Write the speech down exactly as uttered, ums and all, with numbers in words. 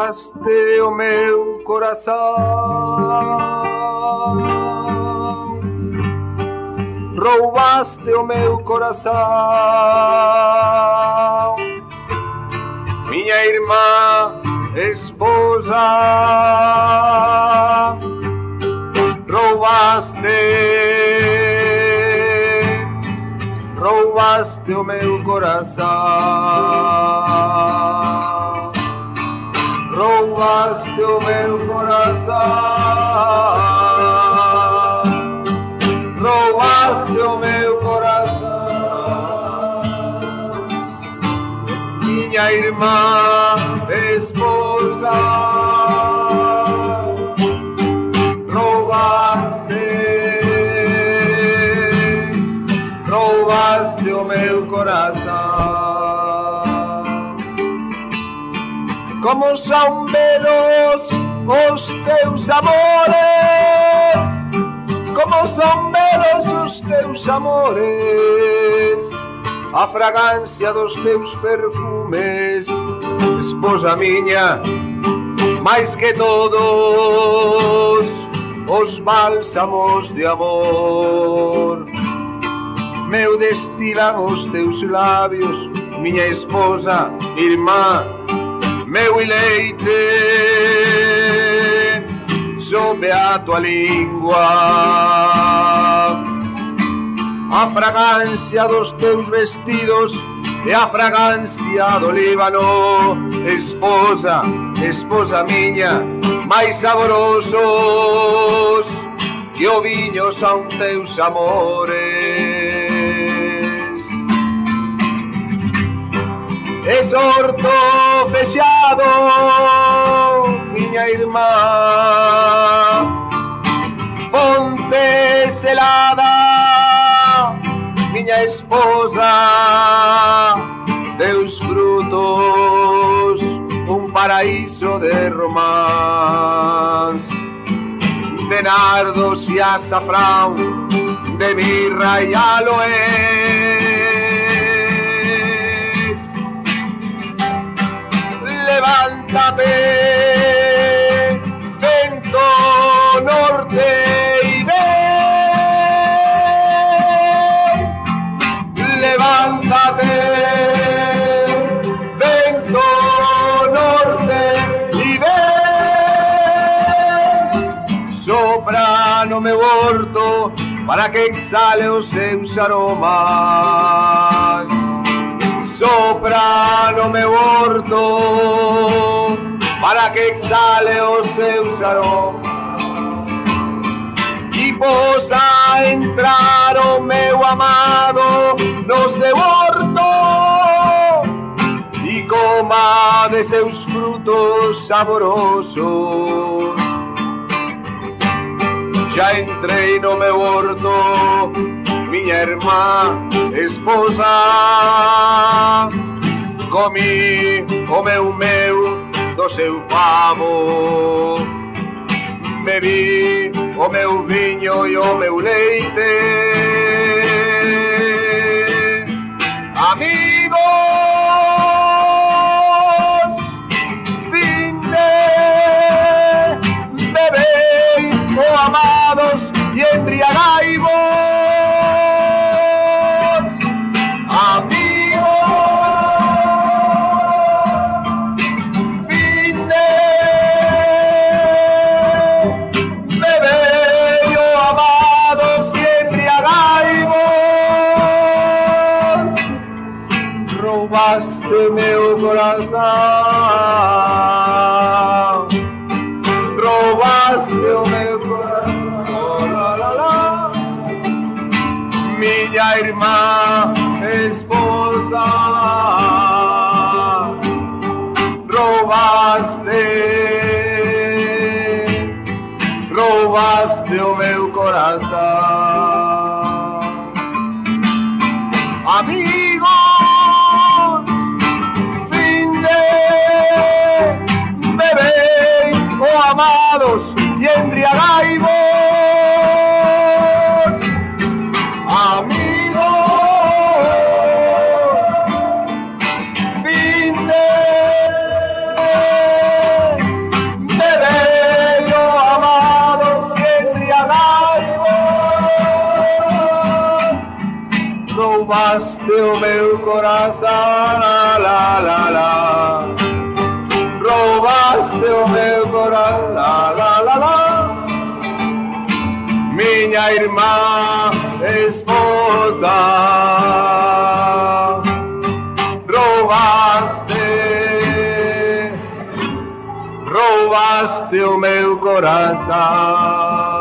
roubaste o meu coração, roubaste o meu coração, minha irmã, esposa, roubaste, roubaste o meu coração, roubaste o meu coração, roubaste o meu coração, minha irmã, esposa, roubaste, roubaste o meu coração. Como são belos os teus amores, como são belos os teus amores, a fragrância dos teus perfumes, esposa minha, mais que todos os bálsamos de amor, meu destilam os teus lábios, minha esposa, irmã, meu eleite, sob a tua língua, a fragrância dos teus vestidos e a fragrância do Líbano, esposa, esposa minha, mais saborosos que o vinho são teus amores. Es horto fechado, minha irmã, fonte selada, minha esposa, teus frutos, um paraíso de romance, de nardos e açafrão, de mirra e aloe. Levántate, vento norte y ven. Levántate, vento norte y ven. Sopra no meu horto para que exhale os seus aromas. Sopra no meu horto para que exhale os seus aromas e possa entrar o meu amado no seu horto e coma de seus frutos saborosos. Já entrei no meu horto, minha irmã, esposa, comi o meu mel do seu favo, bebi o meu vinho e o meu leite. Amigos, vinde, bebei, oh amados, e embriagai-vos. Roubaste meu coração, roubaste o meu coração, la, la, la. Minha irmã, esposa, roubaste, roubaste o meu coração. Amigo, bebei, oh amados, y embriagai-vos. Amigos, vinde, Roubaste o meu coração, la la la la. Roubaste o meu coração, la la la la. Minha irmã esposa, roubaste, roubaste o meu coração.